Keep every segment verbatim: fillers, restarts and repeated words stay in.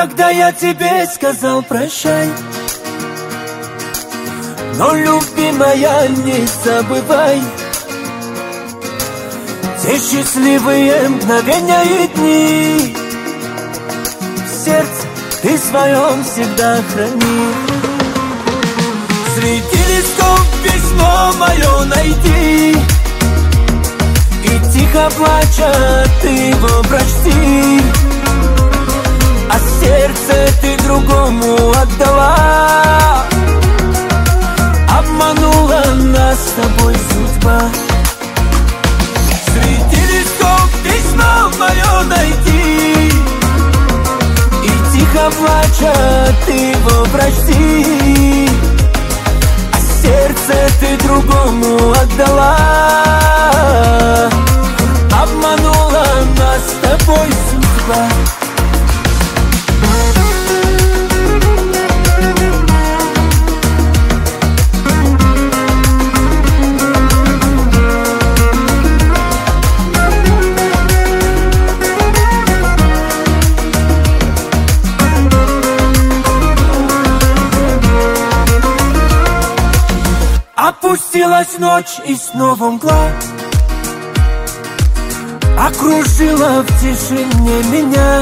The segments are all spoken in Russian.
когда я тебе сказал прощай. Но, любимая, не забывай те счастливые мгновения и дни. В сердце ты своем всегда храни. Среди листов письмо мое найди, и тихо плача ты его прочти. А сердце ты другому отдала, обманула нас с тобой судьба. Среди листов письмо мое найди, и тихо плача ты его прочти. А сердце ты другому отдала, обманула нас с тобой судьба. Опустилась ночь и снова мгла окружила в тишине меня.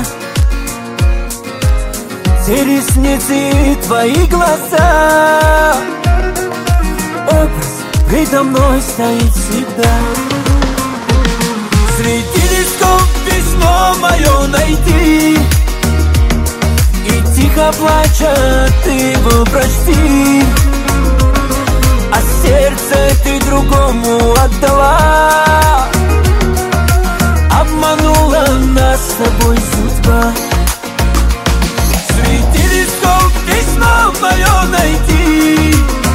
Те ресницы и твои глаза, образ предо мной стоит всегда. Среди листов письмо мое найди, и тихо плача ты его прочти. А сердце ты другому отдала, обманула нас с тобой судьба. Среди листов письмо мое найди,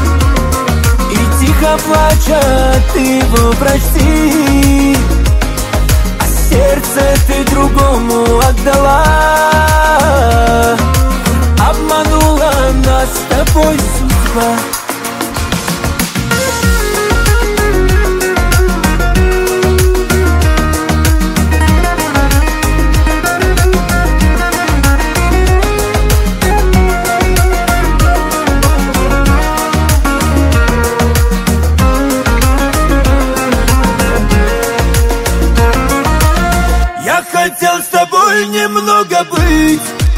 и тихо плача ты его прочти. А сердце ты другому отдала, обманула нас с тобой судьба. Хотел с тобой немного быть,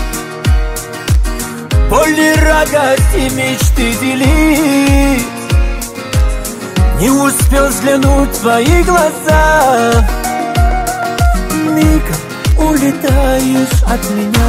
боль и радости мечты делить. Не успел взглянуть в твои глаза, мигом улетаешь от меня.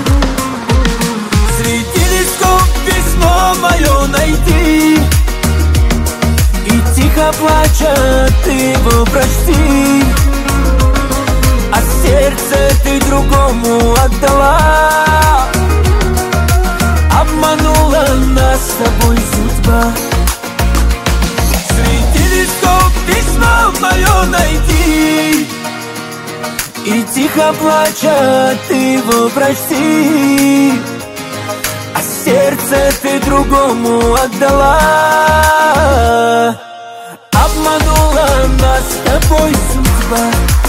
Среди листов письмо мое найди, и тихо плача ты его прочти. А сердце ты другому отдала, обманула нас с тобой судьба. Среди листов письмо мое найди, и тихо плача ты его прочти. А сердце ты другому отдала, обманула нас с тобой судьба.